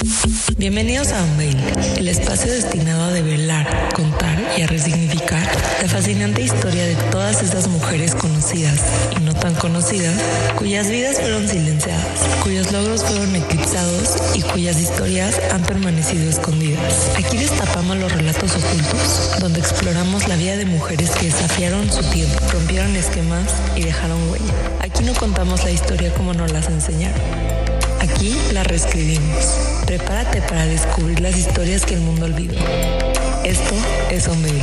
Bienvenidos a Unveil, el espacio destinado a develar, contar y a resignificar la fascinante historia de todas esas mujeres conocidas y no tan conocidas, cuyas vidas fueron silenciadas, cuyos logros fueron eclipsados y cuyas historias han permanecido escondidas. Aquí destapamos los relatos ocultos, donde exploramos la vida de mujeres que desafiaron su tiempo, rompieron esquemas y dejaron huella. Aquí no contamos la historia como nos las enseñaron. Aquí la reescribimos. Prepárate para descubrir las historias que el mundo olvidó. Esto es Unveil.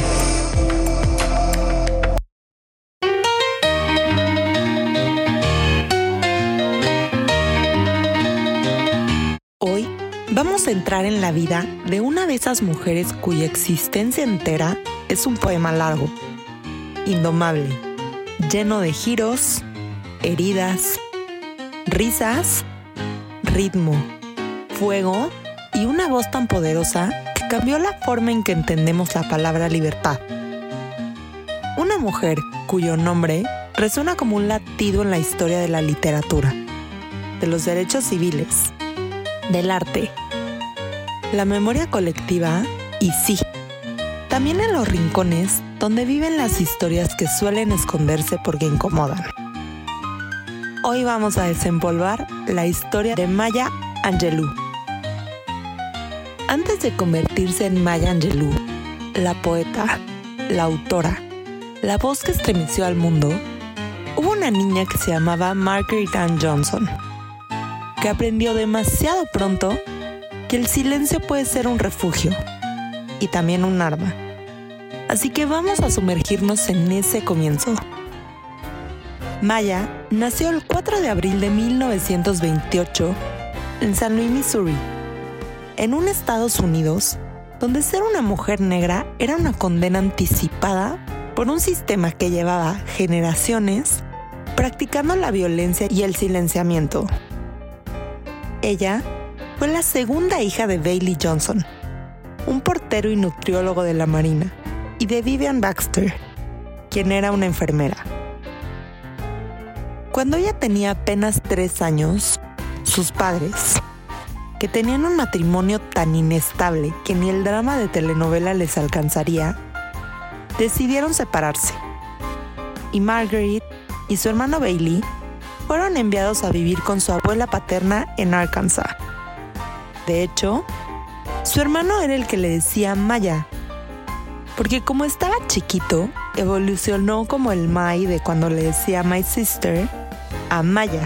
Hoy vamos a entrar en la vida de una de esas mujeres cuya existencia entera es un poema largo, indomable, lleno de giros, heridas, risas, ritmo, fuego y una voz tan poderosa que cambió la forma en que entendemos la palabra libertad. Una mujer cuyo nombre resuena como un latido en la historia de la literatura, de los derechos civiles, del arte, la memoria colectiva y sí, también en los rincones donde viven las historias que suelen esconderse porque incomodan. Hoy vamos a desempolvar la historia de Maya Angelou. Antes de convertirse en Maya Angelou, la poeta, la autora, la voz que estremeció al mundo, hubo una niña que se llamaba Margaret Ann Johnson, que aprendió demasiado pronto que el silencio puede ser un refugio y también un arma. Así que vamos a sumergirnos en ese comienzo. Maya nació el 4 de abril de 1928 en San Luis, Missouri, en un Estados Unidos donde ser una mujer negra era una condena anticipada por un sistema que llevaba generaciones practicando la violencia y el silenciamiento. Ella fue la segunda hija de Bailey Johnson, un portero y nutriólogo de la Marina, y de Vivian Baxter, quien era una enfermera. Cuando ella tenía apenas 3 años, sus padres, que tenían un matrimonio tan inestable que ni el drama de telenovela les alcanzaría, decidieron separarse. Y Margaret y su hermano Bailey fueron enviados a vivir con su abuela paterna en Arkansas. De hecho, su hermano era el que le decía Maya, porque como estaba chiquito, evolucionó como el Mai de cuando le decía My Sister a Maya.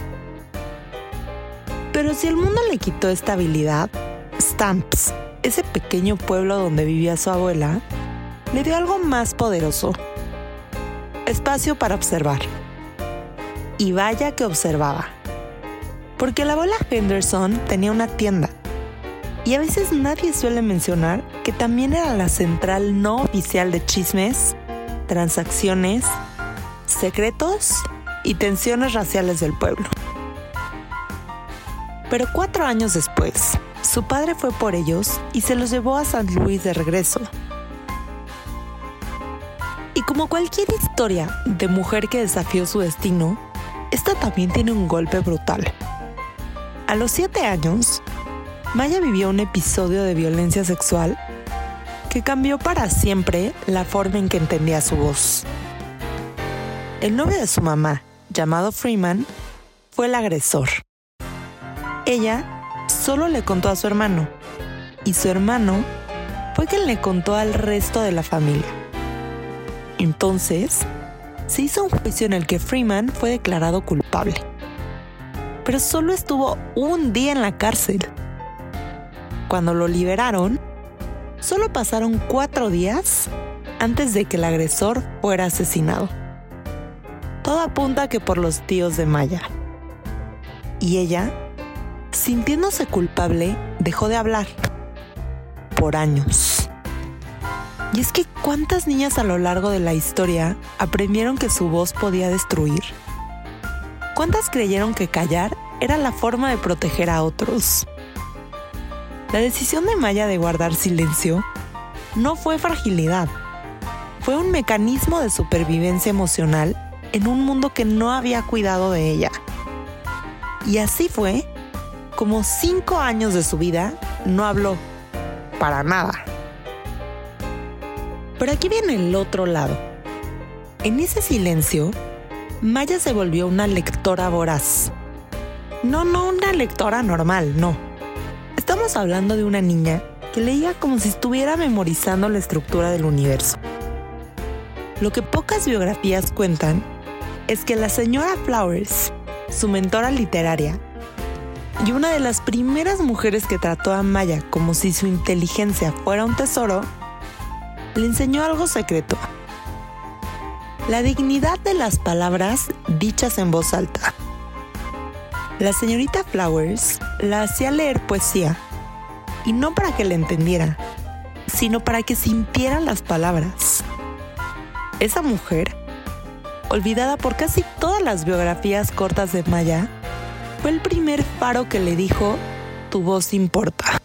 Pero si el mundo le quitó esta habilidad, Stamps, ese pequeño pueblo donde vivía su abuela, le dio algo más poderoso: espacio para observar. Y vaya que observaba, porque la abuela Henderson tenía una tienda, y a veces nadie suele mencionar que también era la central no oficial de chismes, transacciones, secretos y tensiones raciales del pueblo. Pero 4 años después, su padre fue por ellos y se los llevó a San Luis de regreso. Y como cualquier historia de mujer que desafió su destino, esta también tiene un golpe brutal. A los 7 años, Maya vivió un episodio de violencia sexual que cambió para siempre la forma en que entendía su voz. El novio de su mamá, llamado Freeman, fue el agresor. Ella solo le contó a su hermano, y su hermano fue quien le contó al resto de la familia. Entonces, se hizo un juicio en el que Freeman fue declarado culpable, pero solo estuvo un día en la cárcel. Cuando lo liberaron, solo pasaron 4 días antes de que el agresor fuera asesinado. Todo apunta a que por los tíos de Maya. Y ella, sintiéndose culpable, dejó de hablar. Por años. Y es que ¿cuántas niñas a lo largo de la historia aprendieron que su voz podía destruir? ¿Cuántas creyeron que callar era la forma de proteger a otros? La decisión de Maya de guardar silencio no fue fragilidad. Fue un mecanismo de supervivencia emocional en un mundo que no había cuidado de ella. Y así fue como 5 años de su vida, no habló. Para nada. Pero aquí viene el otro lado. En ese silencio, Maya se volvió una lectora voraz. No una lectora normal, no. Estamos hablando de una niña que leía como si estuviera memorizando la estructura del universo. Lo que pocas biografías cuentan es que la señora Flowers, su mentora literaria, y una de las primeras mujeres que trató a Maya como si su inteligencia fuera un tesoro, le enseñó algo secreto: la dignidad de las palabras dichas en voz alta. La señorita Flowers la hacía leer poesía, y no para que la entendiera, sino para que sintiera las palabras. Esa mujer, olvidada por casi todas las biografías cortas de Maya, fue el primer faro que le dijo: tu voz importa.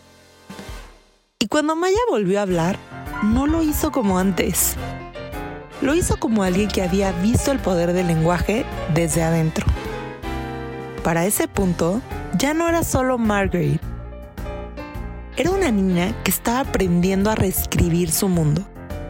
Y cuando Maya volvió a hablar, no lo hizo como antes. Lo hizo como alguien que había visto el poder del lenguaje desde adentro. Para ese punto, ya no era solo Margaret. Era una niña que estaba aprendiendo a reescribir su mundo.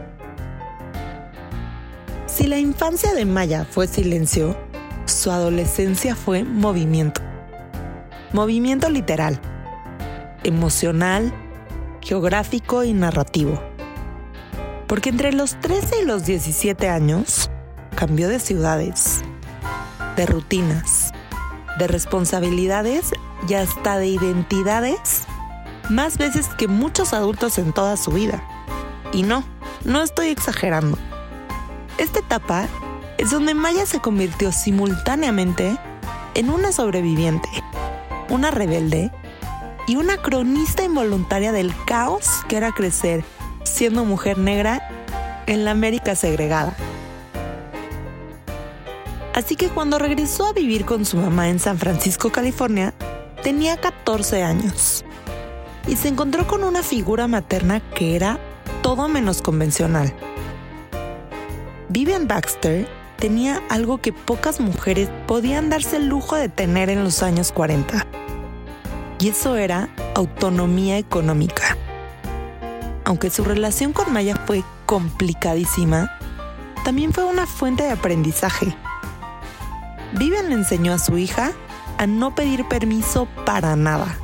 Si la infancia de Maya fue silencio, su adolescencia fue movimiento. Movimiento literal, emocional, geográfico y narrativo. Porque entre los 13 y los 17 años, cambió de ciudades, de rutinas, de responsabilidades y hasta de identidades más veces que muchos adultos en toda su vida. Y no estoy exagerando. Esta etapa es donde Maya se convirtió simultáneamente en una sobreviviente, una rebelde y una cronista involuntaria del caos que era crecer siendo mujer negra en la América segregada. Así que cuando regresó a vivir con su mamá en San Francisco, California, tenía 14 años y se encontró con una figura materna que era todo menos convencional. Vivian Baxter tenía algo que pocas mujeres podían darse el lujo de tener en los años 40. Y eso era autonomía económica. Aunque su relación con Maya fue complicadísima, también fue una fuente de aprendizaje. Vivian le enseñó a su hija a no pedir permiso para nada.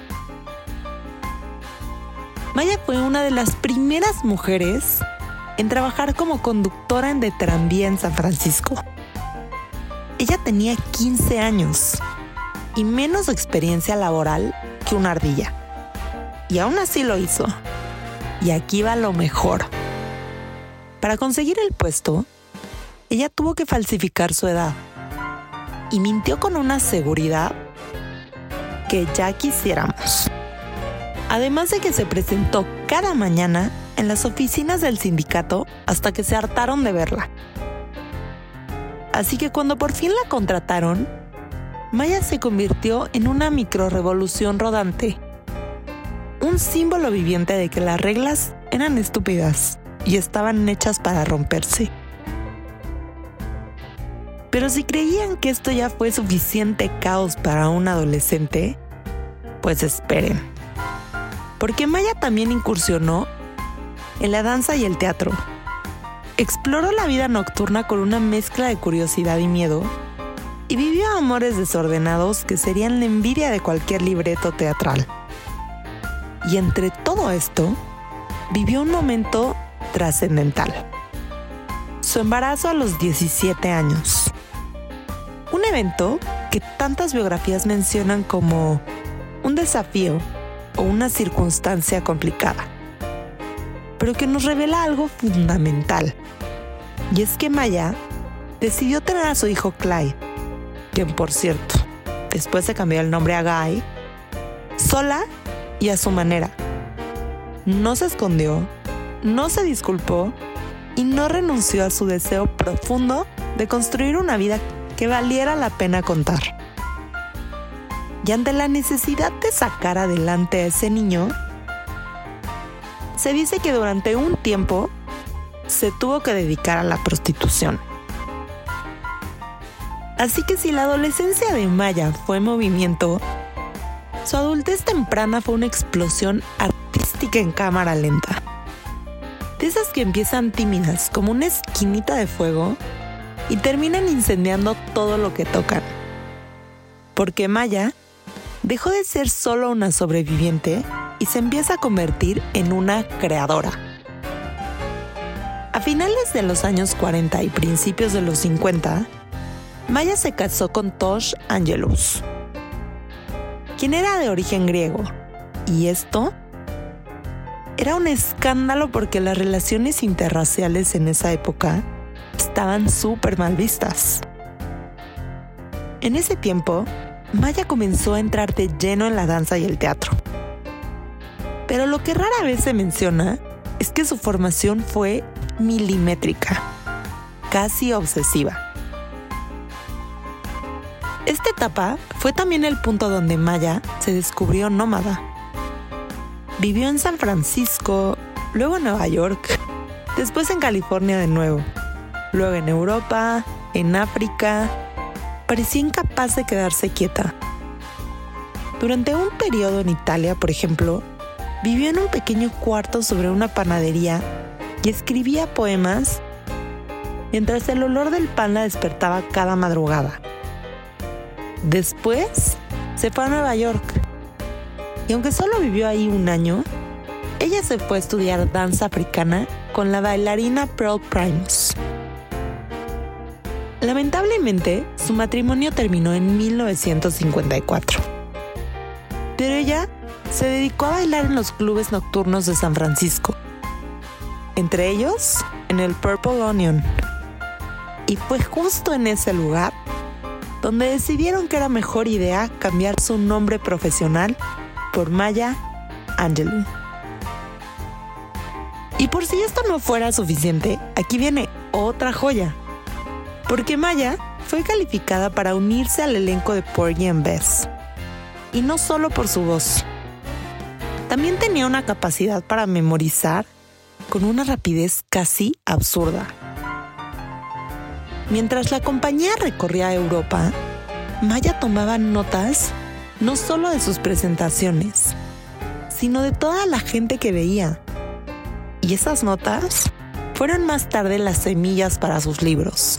Maya fue una de las primeras mujeres en trabajar como conductora de tranvía en San Francisco. Ella tenía 15 años y menos experiencia laboral que una ardilla. Y aún así lo hizo. Y aquí va lo mejor. Para conseguir el puesto, ella tuvo que falsificar su edad y mintió con una seguridad que ya quisiéramos. Además de que se presentó cada mañana en las oficinas del sindicato hasta que se hartaron de verla. Así que cuando por fin la contrataron, Maya se convirtió en una microrevolución rodante. Un símbolo viviente de que las reglas eran estúpidas y estaban hechas para romperse. Pero si creían que esto ya fue suficiente caos para un adolescente, pues esperen. Porque Maya también incursionó en la danza y el teatro. Exploró la vida nocturna con una mezcla de curiosidad y miedo y vivió amores desordenados que serían la envidia de cualquier libreto teatral. Y entre todo esto, vivió un momento trascendental. Su embarazo a los 17 años. Un evento que tantas biografías mencionan como un desafío o una circunstancia complicada, pero que nos revela algo fundamental. Y es que Maya decidió tener a su hijo Clyde, quien por cierto, después se cambió el nombre a Guy, sola y a su manera. No se escondió, no se disculpó y no renunció a su deseo profundo de construir una vida que valiera la pena contar. Y ante la necesidad de sacar adelante a ese niño, se dice que durante un tiempo se tuvo que dedicar a la prostitución. Así que si la adolescencia de Maya fue movimiento, Su adultez temprana fue una explosión artística en cámara lenta. De esas que empiezan tímidas, como una esquinita de fuego, y terminan incendiando todo lo que tocan. Porque Maya dejó de ser solo una sobreviviente y se empieza a convertir en una creadora. A finales de los años 40 y principios de los 50, Maya se casó con Tosh Angelus, quien era de origen griego, y esto era un escándalo porque las relaciones interraciales en esa época estaban súper mal vistas. En ese tiempo, Maya comenzó a entrar de lleno en la danza y el teatro. Pero lo que rara vez se menciona es que su formación fue milimétrica, casi obsesiva. Esta etapa fue también el punto donde Maya se descubrió nómada. Vivió en San Francisco, luego en Nueva York, después en California de nuevo, luego en Europa, en África. Parecía incapaz de quedarse quieta. Durante un periodo en Italia, por ejemplo, vivió en un pequeño cuarto sobre una panadería y escribía poemas mientras el olor del pan la despertaba cada madrugada. Después se fue a Nueva York y aunque solo vivió ahí un año, ella se fue a estudiar danza africana con la bailarina Pearl Primus. Lamentablemente, su matrimonio terminó en 1954. Pero ella se dedicó a bailar en los clubes nocturnos de San Francisco, entre ellos en el Purple Onion. Y fue justo en ese lugar donde decidieron que era mejor idea cambiar su nombre profesional por Maya Angelou. Y por si esto no fuera suficiente, aquí viene otra joya. Porque Maya fue calificada para unirse al elenco de Porgy and Bess. Y no solo por su voz. También tenía una capacidad para memorizar con una rapidez casi absurda. Mientras la compañía recorría Europa, Maya tomaba notas no solo de sus presentaciones, sino de toda la gente que veía. Y esas notas fueron más tarde las semillas para sus libros.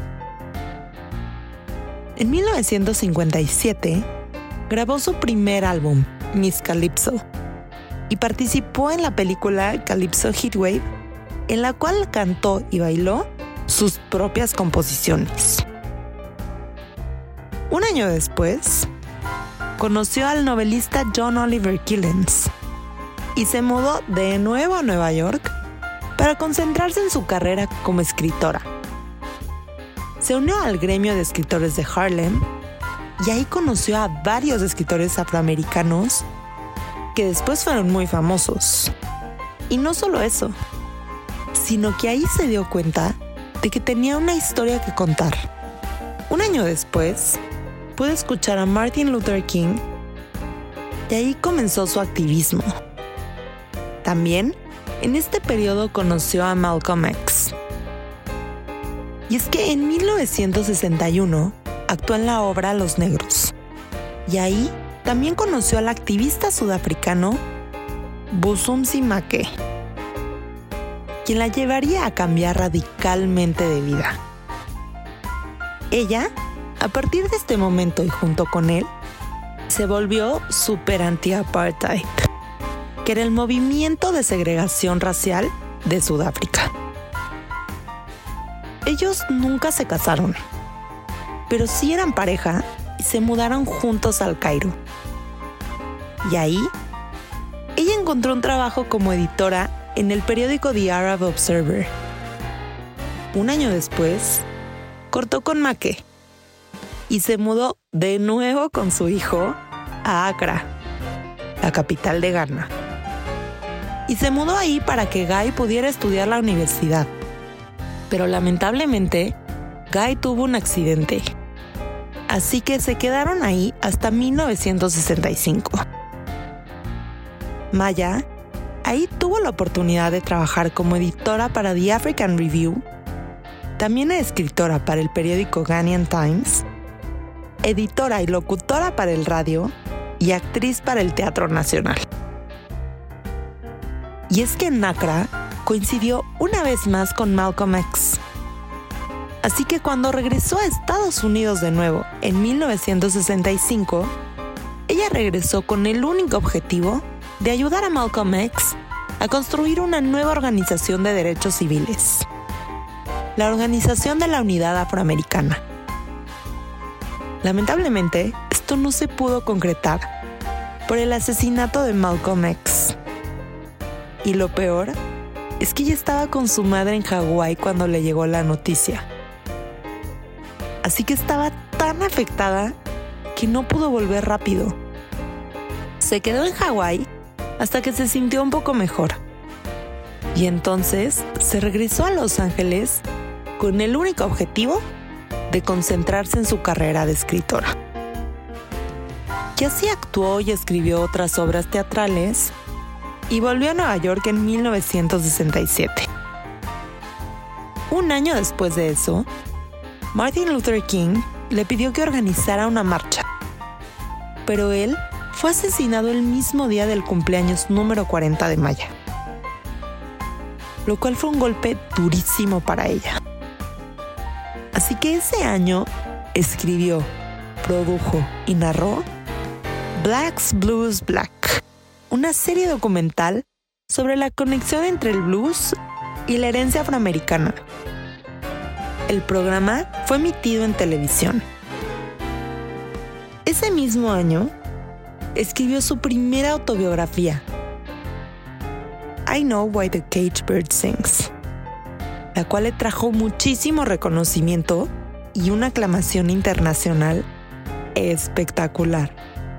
En 1957, grabó su primer álbum, Miss Calypso, y participó en la película Calypso Heatwave, en la cual cantó y bailó sus propias composiciones. Un año después, conoció al novelista John Oliver Killens y se mudó de nuevo a Nueva York para concentrarse en su carrera como escritora. Se unió al gremio de escritores de Harlem y ahí conoció a varios escritores afroamericanos que después fueron muy famosos. Y no solo eso, sino que ahí se dio cuenta de que tenía una historia que contar. Un año después, pudo escuchar a Martin Luther King y ahí comenzó su activismo. También, en este periodo conoció a Malcolm X. Y es que en 1961 actuó en la obra Los Negros. Y ahí también conoció al activista sudafricano Busumzi Mackay, quien la llevaría a cambiar radicalmente de vida. Ella, a partir de este momento y junto con él, se volvió súper anti-apartheid, que era el movimiento de segregación racial de Sudáfrica. Ellos nunca se casaron, pero sí eran pareja y se mudaron juntos al Cairo. Y ahí, ella encontró un trabajo como editora en el periódico The Arab Observer. Un año después, cortó con Mackay y se mudó de nuevo con su hijo a Accra, la capital de Ghana. Y se mudó ahí para que Guy pudiera estudiar la universidad. Pero lamentablemente, Guy tuvo un accidente. Así que se quedaron ahí hasta 1965. Maya ahí tuvo la oportunidad de trabajar como editora para The African Review, también escritora para el periódico Ghanaian Times, editora y locutora para el radio y actriz para el Teatro Nacional. Y es que en Accra coincidió una vez más con Malcolm X. Así que cuando regresó a Estados Unidos de nuevo en 1965, ella regresó con el único objetivo de ayudar a Malcolm X a construir una nueva organización de derechos civiles, la Organización de la Unidad Afroamericana. Lamentablemente, esto no se pudo concretar por el asesinato de Malcolm X. Y lo peor es que ella estaba con su madre en Hawái cuando le llegó la noticia. Así que estaba tan afectada que no pudo volver rápido. Se quedó en Hawái hasta que se sintió un poco mejor. Y entonces se regresó a Los Ángeles con el único objetivo de concentrarse en su carrera de escritora. Y así actuó y escribió otras obras teatrales y volvió a Nueva York en 1967. Un año después de eso, Martin Luther King le pidió que organizara una marcha, pero él fue asesinado el mismo día del cumpleaños número 40 de Maya, lo cual fue un golpe durísimo para ella. Así que ese año escribió, produjo y narró Black's Blues Black, una serie documental sobre la conexión entre el blues y la herencia afroamericana. El programa fue emitido en televisión. Ese mismo año, escribió su primera autobiografía, I Know Why the Caged Bird Sings, la cual le trajo muchísimo reconocimiento y una aclamación internacional espectacular.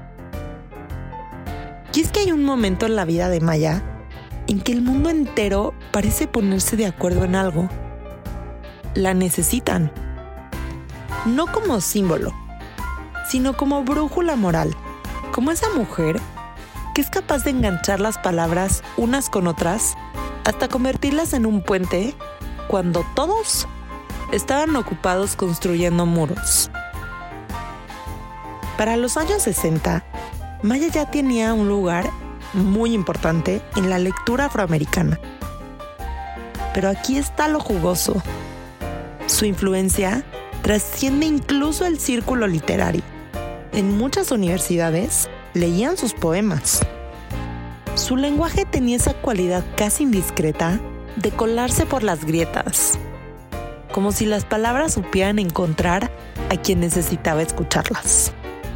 Y es que hay un momento en la vida de Maya en que el mundo entero parece ponerse de acuerdo en algo. La necesitan. No como símbolo, sino como brújula moral. Como esa mujer que es capaz de enganchar las palabras unas con otras hasta convertirlas en un puente cuando todos estaban ocupados construyendo muros. Para los años 60, Maya ya tenía un lugar muy importante en la lectura afroamericana. Pero aquí está lo jugoso. Su influencia trasciende incluso el círculo literario. En muchas universidades leían sus poemas. Su lenguaje tenía esa cualidad casi indiscreta de colarse por las grietas, como si las palabras supieran encontrar a quien necesitaba escucharlas.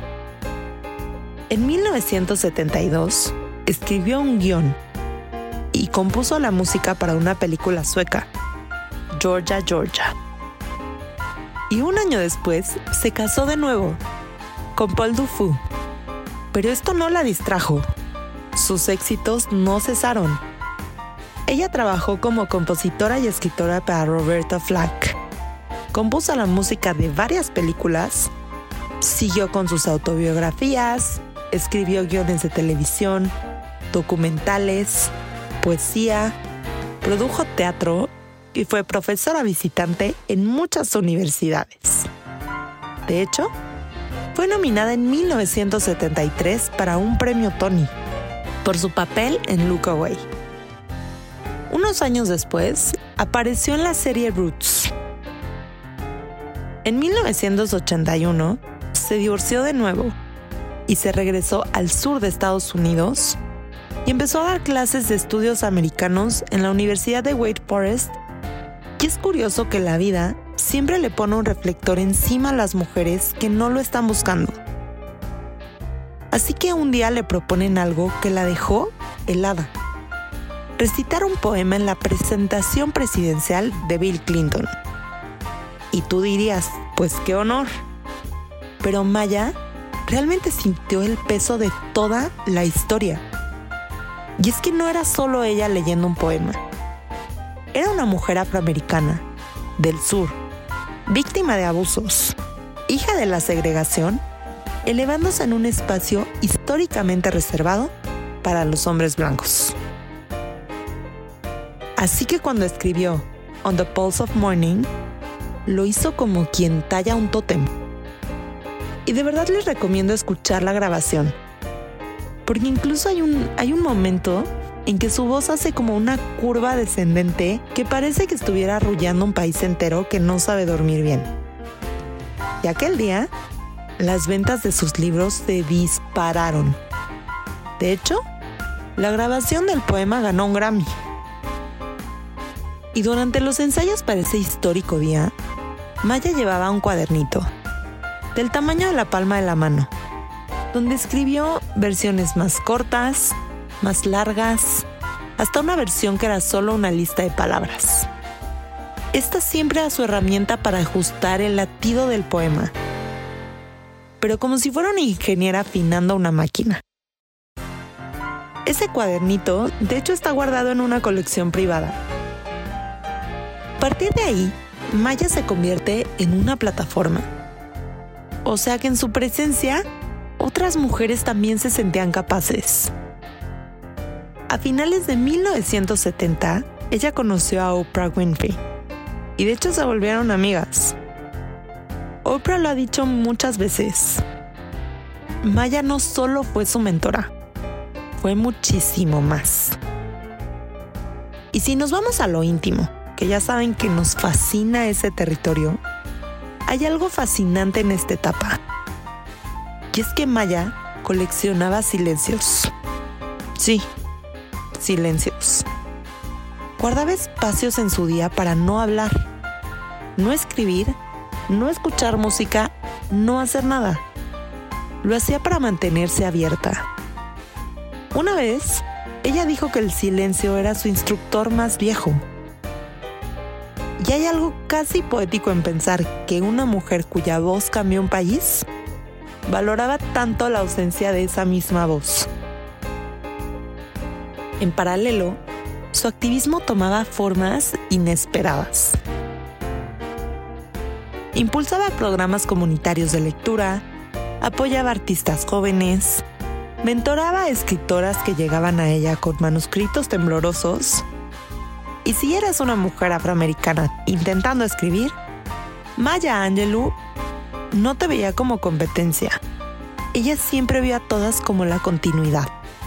En 1972 escribió un guión y compuso la música para una película sueca, Georgia, Georgia. Y un año después se casó de nuevo con Paul Dufour. Pero esto no la distrajo. Sus éxitos no cesaron. Ella trabajó como compositora y escritora para Roberta Flack. Compuso la música de varias películas, siguió con sus autobiografías, escribió guiones de televisión, documentales, poesía, produjo teatro y fue profesora visitante en muchas universidades. De hecho, fue nominada en 1973 para un premio Tony por su papel en Look Away. Unos años después, apareció en la serie Roots. En 1981, se divorció de nuevo y se regresó al sur de Estados Unidos y empezó a dar clases de estudios americanos en la Universidad de Wake Forest. Y es curioso que la vida siempre le pone un reflector encima a las mujeres que no lo están buscando. Así que un día le proponen algo que la dejó helada: recitar un poema en la presentación presidencial de Bill Clinton. Y tú dirías, pues qué honor. Pero Maya realmente sintió el peso de toda la historia. Y es que no era solo ella leyendo un poema. Era una mujer afroamericana, del sur, víctima de abusos, hija de la segregación, elevándose en un espacio históricamente reservado para los hombres blancos. Así que cuando escribió On the Pulse of Morning, lo hizo como quien talla un tótem. Y de verdad les recomiendo escuchar la grabación. porque incluso hay un momento en que su voz hace como una curva descendente que parece que estuviera arrullando un país entero que no sabe dormir bien. Y aquel día, las ventas de sus libros se dispararon. De hecho, la grabación del poema ganó un Grammy. Y durante los ensayos para ese histórico día, Maya llevaba un cuadernito, del tamaño de la palma de la mano, donde escribió versiones más cortas, más largas, hasta una versión que era solo una lista de palabras. Esta siempre era su herramienta para ajustar el latido del poema, pero como si fuera una ingeniera afinando una máquina. Ese cuadernito, de hecho, está guardado en una colección privada. A partir de ahí, Maya se convierte en una plataforma. O sea que en su presencia, otras mujeres también se sentían capaces. A finales de 1970, ella conoció a Oprah Winfrey y de hecho se volvieron amigas. Oprah lo ha dicho muchas veces. Maya no solo fue su mentora, fue muchísimo más. Y si nos vamos a lo íntimo, que ya saben que nos fascina ese territorio, hay algo fascinante en esta etapa. Y es que Maya coleccionaba silencios. Sí, silencios. Guardaba espacios en su día para no hablar, no escribir, no escuchar música, no hacer nada. Lo hacía para mantenerse abierta. Una vez, ella dijo que el silencio era su instructor más viejo. Y hay algo casi poético en pensar que una mujer cuya voz cambió un país valoraba tanto la ausencia de esa misma voz. En paralelo, su activismo tomaba formas inesperadas. Impulsaba programas comunitarios de lectura, apoyaba a artistas jóvenes, mentoraba a escritoras que llegaban a ella con manuscritos temblorosos. Y si eras una mujer afroamericana intentando escribir, Maya Angelou no te veía como competencia. Ella siempre vio a todas como la continuidad.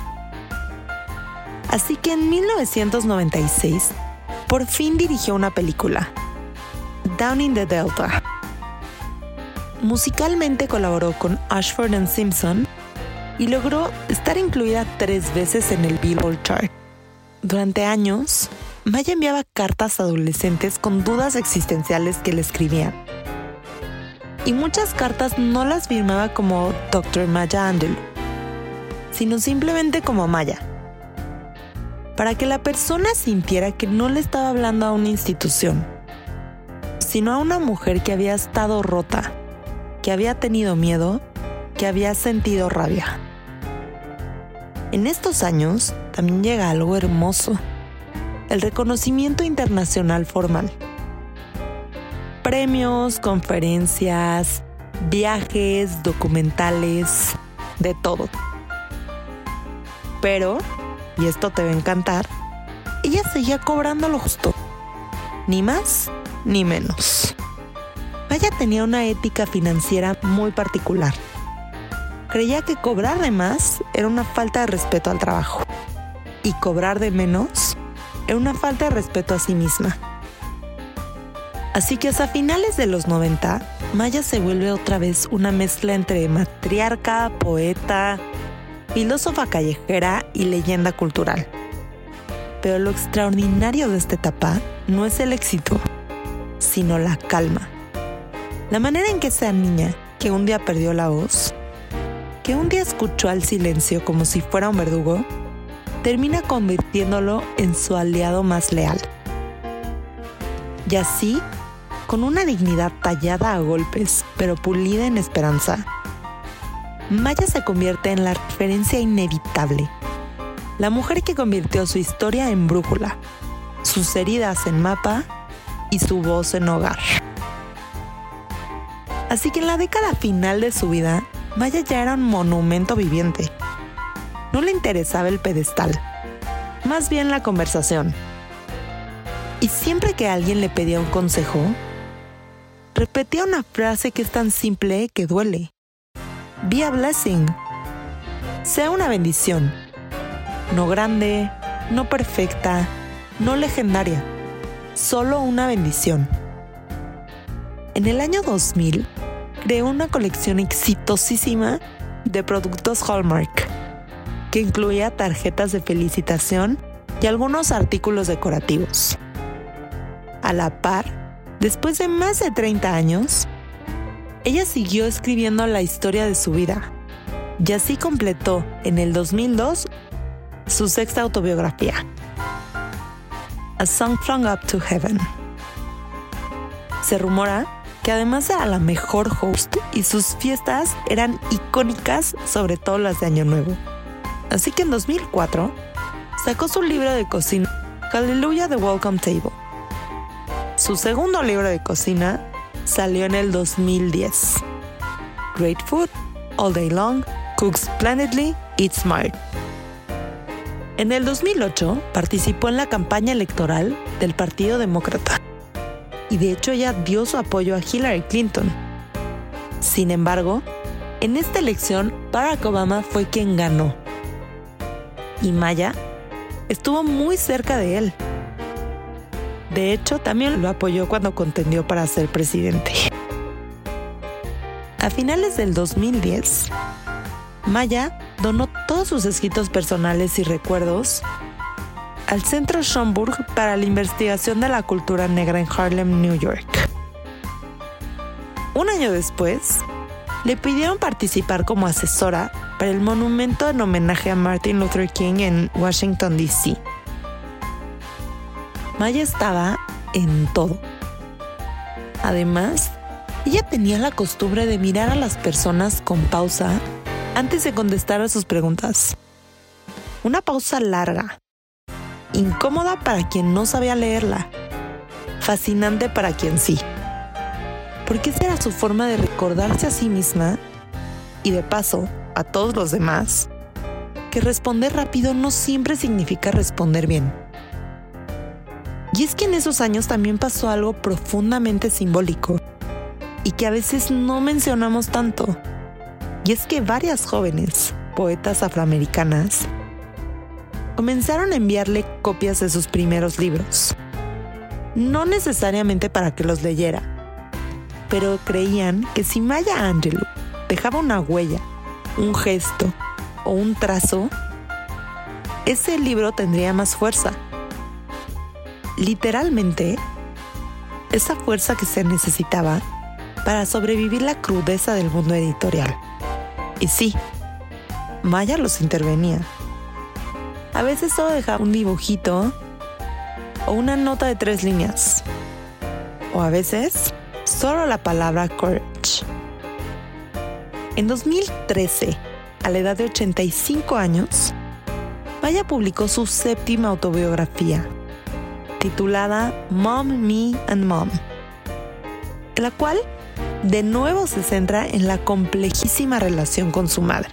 Así que en 1996, por fin dirigió una película, Down in the Delta. Musicalmente colaboró con Ashford and Simpson y logró estar incluida 3 veces en el Billboard Chart. Durante años, Maya enviaba cartas a adolescentes con dudas existenciales que le escribían. Y muchas cartas no las firmaba como Dr. Maya Angelou, sino simplemente como Maya, para que la persona sintiera que no le estaba hablando a una institución, sino a una mujer que había estado rota, que había tenido miedo, que había sentido rabia. En estos años también llega algo hermoso: el reconocimiento internacional formal. Premios, conferencias, viajes, documentales, de todo. Pero, y esto te va a encantar, ella seguía cobrando lo justo. Ni más, ni menos. Maya tenía una ética financiera muy particular. Creía que cobrar de más era una falta de respeto al trabajo. Y cobrar de menos era una falta de respeto a sí misma. Así que hasta finales de los 90, Maya se vuelve otra vez una mezcla entre matriarca, poeta, filósofa callejera y leyenda cultural. Pero lo extraordinario de esta etapa no es el éxito, sino la calma. La manera en que esa niña, que un día perdió la voz, que un día escuchó al silencio como si fuera un verdugo, termina convirtiéndolo en su aliado más leal. Y así, con una dignidad tallada a golpes, pero pulida en esperanza, Maya se convierte en la referencia inevitable, la mujer que convirtió su historia en brújula, sus heridas en mapa y su voz en hogar. Así que en la década final de su vida, Maya ya era un monumento viviente. No le interesaba el pedestal, más bien la conversación. Y siempre que alguien le pedía un consejo, repetía una frase que es tan simple que duele: Be a blessing. sea una bendición. No grande, no perfecta, no legendaria, solo una bendición. En el año 2000, creó una colección exitosísima de productos Hallmark, que incluía tarjetas de felicitación y algunos artículos decorativos. A la par, después de más de 30 años, ella siguió escribiendo la historia de su vida, y así completó en el 2002 su sexta autobiografía, A Song from Up to Heaven. Se rumora que además era la mejor host y sus fiestas eran icónicas, sobre todo las de Año Nuevo. Así que en 2004 sacó su libro de cocina, Hallelujah the Welcome Table. Su segundo libro de cocina salió en el 2010. Great Food, All Day Long, Cooks Splendidly, Eat Smart. En el 2008 participó en la campaña electoral del Partido Demócrata. Y de hecho ella dio su apoyo a Hillary Clinton. Sin embargo, en esta elección Barack Obama fue quien ganó. Y Maya estuvo muy cerca de él. De hecho, también lo apoyó cuando contendió para ser presidente. A finales del 2010, Maya donó todos sus escritos personales y recuerdos al Centro Schomburg para la investigación de la cultura negra en Harlem, New York. Un año después, le pidieron participar como asesora para el monumento en homenaje a Martin Luther King en Washington, D.C. Maya estaba en todo. Además, ella tenía la costumbre de mirar a las personas con pausa antes de contestar a sus preguntas. Una pausa larga, incómoda para quien no sabía leerla, fascinante para quien sí. Porque esa era su forma de recordarse a sí misma y de paso a todos los demás que responder rápido no siempre significa responder bien. Y es que en esos años también pasó algo profundamente simbólico y que a veces no mencionamos tanto. Y es que varias jóvenes poetas afroamericanas comenzaron a enviarle copias de sus primeros libros. No necesariamente para que los leyera, pero creían que si Maya Angelou dejaba una huella, un gesto o un trazo, ese libro tendría más fuerza. Literalmente, esa fuerza que se necesitaba para sobrevivir la crudeza del mundo editorial. Y sí, Maya los intervenía. A veces solo dejaba un dibujito o una nota de 3 líneas. O a veces, solo la palabra courage. En 2013, a la edad de 85 años, Maya publicó su séptima autobiografía, titulada Mom, Me and Mom, en la cual de nuevo se centra en la complejísima relación con su madre.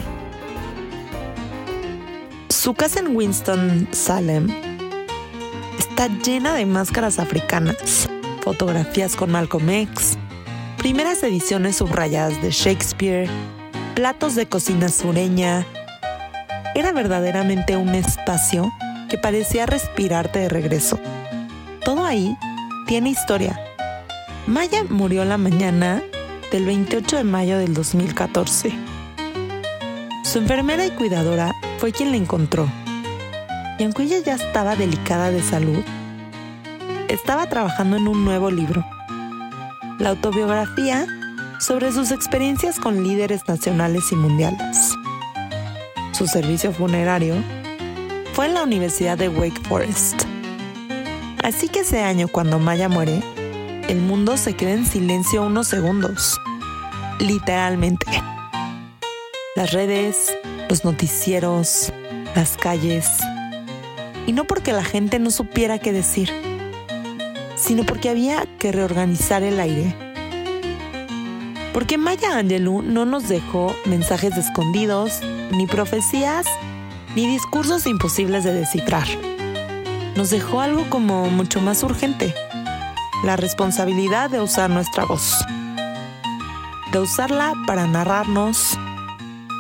Su casa en Winston-Salem está llena de máscaras africanas, fotografías con Malcolm X, primeras ediciones subrayadas de Shakespeare, platos de cocina sureña. Era verdaderamente un espacio que parecía respirarte de regreso. Todo ahí tiene historia. Maya murió la mañana del 28 de mayo del 2014. Su enfermera y cuidadora fue quien la encontró. Y aunque ella ya estaba delicada de salud, estaba trabajando en un nuevo libro, la autobiografía sobre sus experiencias con líderes nacionales y mundiales. Su servicio funerario fue en la Universidad de Wake Forest. Así que ese año, cuando Maya muere, el mundo se queda en silencio unos segundos. Literalmente. Las redes, los noticieros, las calles. Y no porque la gente no supiera qué decir, sino porque había que reorganizar el aire. Porque Maya Angelou no nos dejó mensajes escondidos, ni profecías, ni discursos imposibles de descifrar. Nos dejó algo como mucho más urgente: la responsabilidad de usar nuestra voz, de usarla para narrarnos,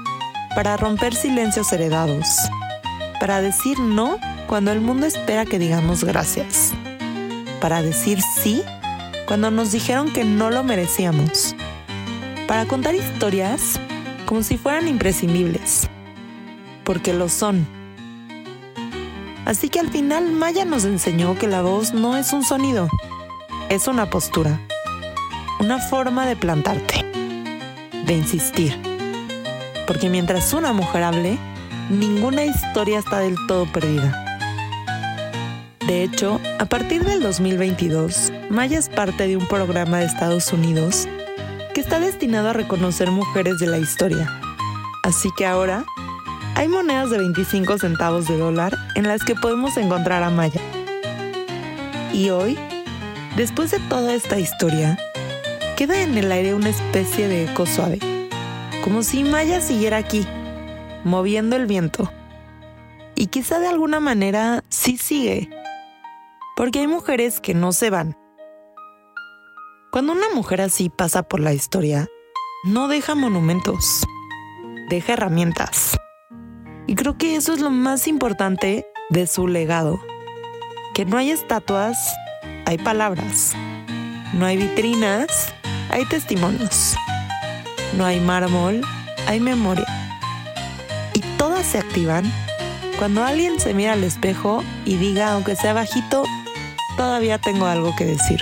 para romper silencios heredados, para decir no cuando el mundo espera que digamos gracias, para decir sí cuando nos dijeron que no lo merecíamos, para contar historias como si fueran imprescindibles, porque lo son. Así que al final Maya nos enseñó que la voz no es un sonido, es una postura, una forma de plantarte, de insistir. Porque mientras una mujer hable, ninguna historia está del todo perdida. De hecho, a partir del 2022, Maya es parte de un programa de Estados Unidos que está destinado a reconocer mujeres de la historia. Así que ahora hay monedas de 25 centavos de dólar en las que podemos encontrar a Maya. Y hoy, después de toda esta historia, queda en el aire una especie de eco suave, como si Maya siguiera aquí, moviendo el viento. Y quizá de alguna manera sí sigue, porque hay mujeres que no se van. Cuando una mujer así pasa por la historia, no deja monumentos, deja herramientas. Y creo que eso es lo más importante de su legado. Que no hay estatuas, hay palabras. No hay vitrinas, hay testimonios. No hay mármol, hay memoria. Y todas se activan cuando alguien se mira al espejo y diga, aunque sea bajito, todavía tengo algo que decir.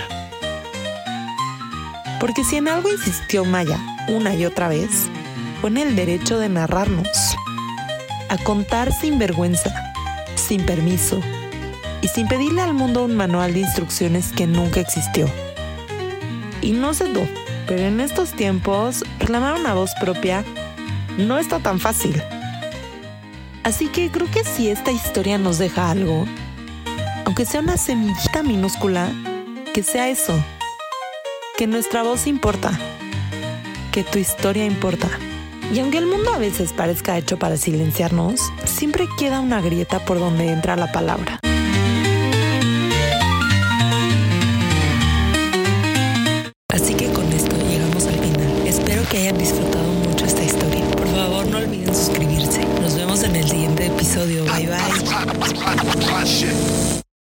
Porque si en algo insistió Maya una y otra vez, fue en el derecho de narrarnos, a contar sin vergüenza, sin permiso y sin pedirle al mundo un manual de instrucciones que nunca existió. Y no sé tú, pero en estos tiempos reclamar una voz propia no está tan fácil. Así que creo que si esta historia nos deja algo, aunque sea una semillita minúscula, que sea eso, que nuestra voz importa, que tu historia importa. Y aunque el mundo a veces parezca hecho para silenciarnos, siempre queda una grieta por donde entra la palabra. Así que con esto llegamos al final. Espero que hayan disfrutado mucho esta historia. Por favor, no olviden suscribirse. Nos vemos en el siguiente episodio. Bye bye.